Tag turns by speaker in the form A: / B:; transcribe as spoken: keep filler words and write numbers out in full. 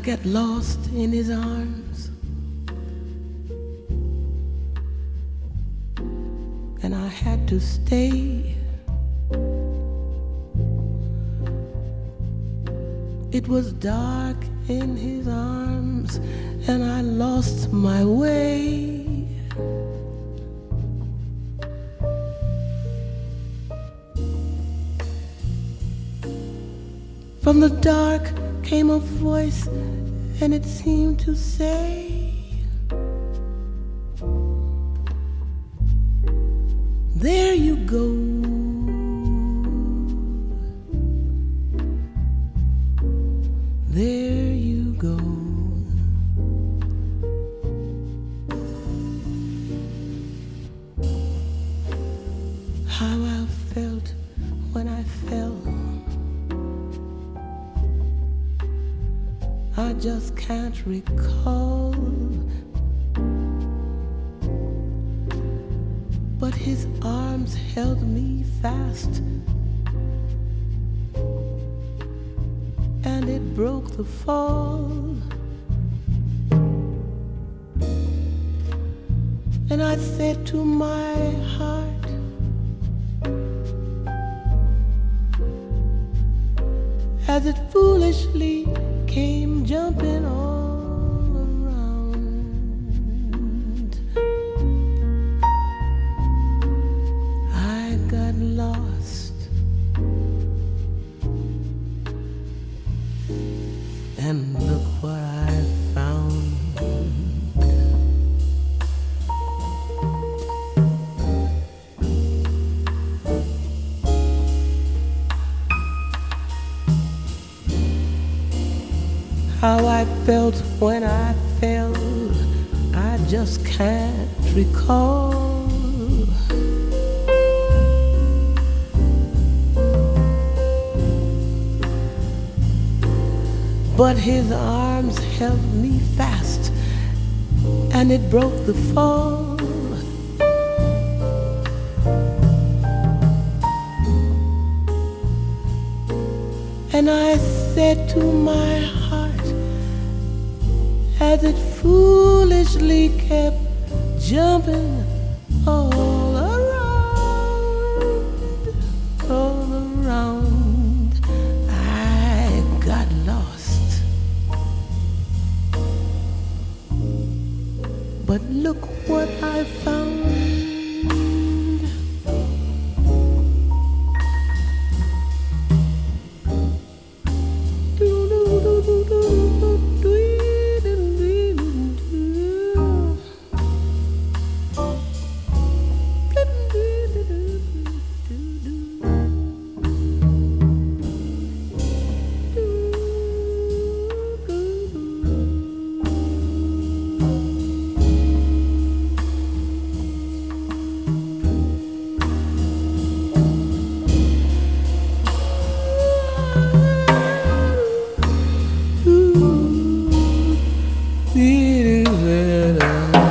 A: got lost in his arms, and I had to stay. It was dark in his arms, and I lost my way. From the dark came a voice, and it seemed to say, there you go. There you go. How I felt when I fell, I just can't recall. But his arms held me fast, and it broke the fall. And I said to my heart, as it foolishly came jumping all around, I got lost, and look what I found. How I felt when I fell, I just can't recall. But his arms held me fast, and it broke the fall. And I said to my heart, as it foolishly kept jumping all around, all around, I got lost. But look what I found. Ooh,